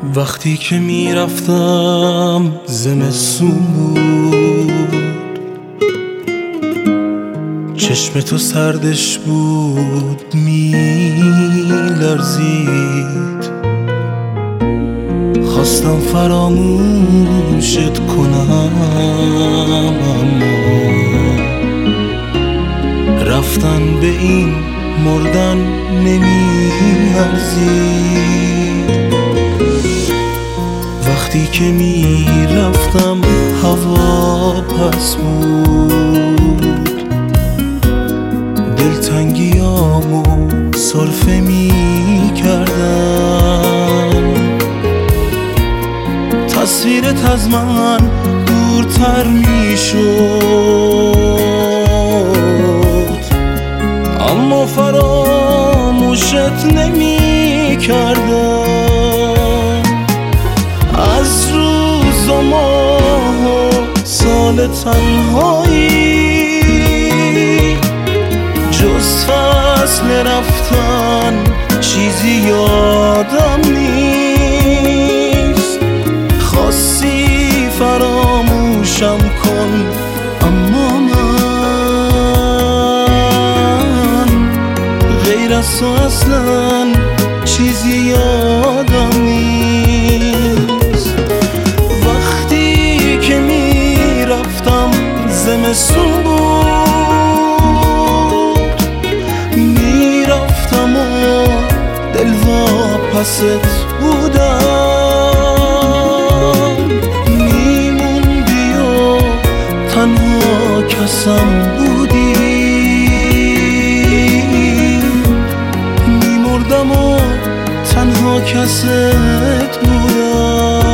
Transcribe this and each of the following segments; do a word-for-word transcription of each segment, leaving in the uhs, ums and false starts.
وقتی که میرفتم زمستون بود، چشم تو سردش بود میلرزید. خواستم فراموشت کنم اما رفتن به این مردن نمیارزید. وقتی که میرفتم هوا پس بود، دلتنگیامو سرفه میکردم. تصویرت از من دورتر میشد، اما فراموشت نمیکردم. از روز و ماه و سال تنهایی، جز فصل رفتن چیزی یادم نیست. خواستی فراموشم کن، اما من غیر از تو اصلا چیزی یادم نیست. وقتی که میرفتم زمستون بود، میرفتم و دلواپست بودم. میموندی و تنها کسم بودی، میمردم و تنها کست بودم.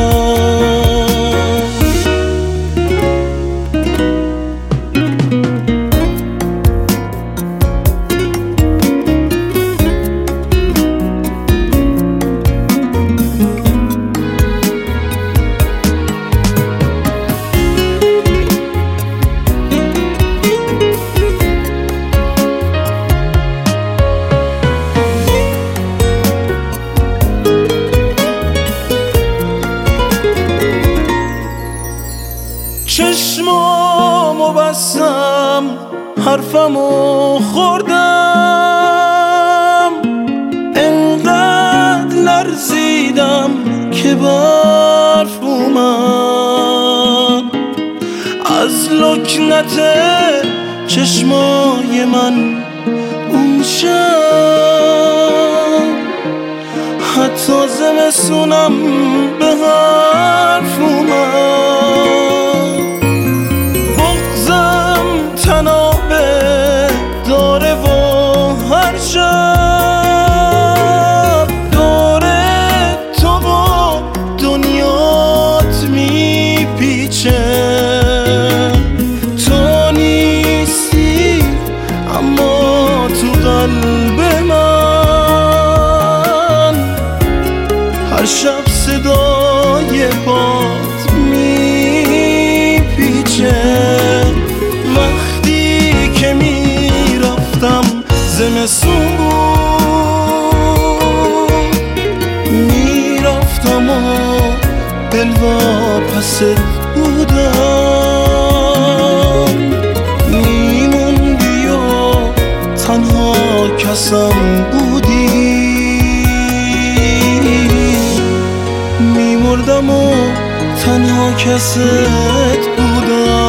چشمامو بستم، حرفمو خوردم، انقدر لرزیدم که برف اومد از لکنت چشمای من اون شب. حتی زمستونم به حرف اومد. تنابه داره و هر شب داره تو و دنیات میپیچه. تو نیستی اما تو قلب من هر شب صدای پات میپیچه. زمستون بود، میرفتم و دلواپست بودم. میموندی و تنها کسم بودی، میمردم و تنها کست بودم.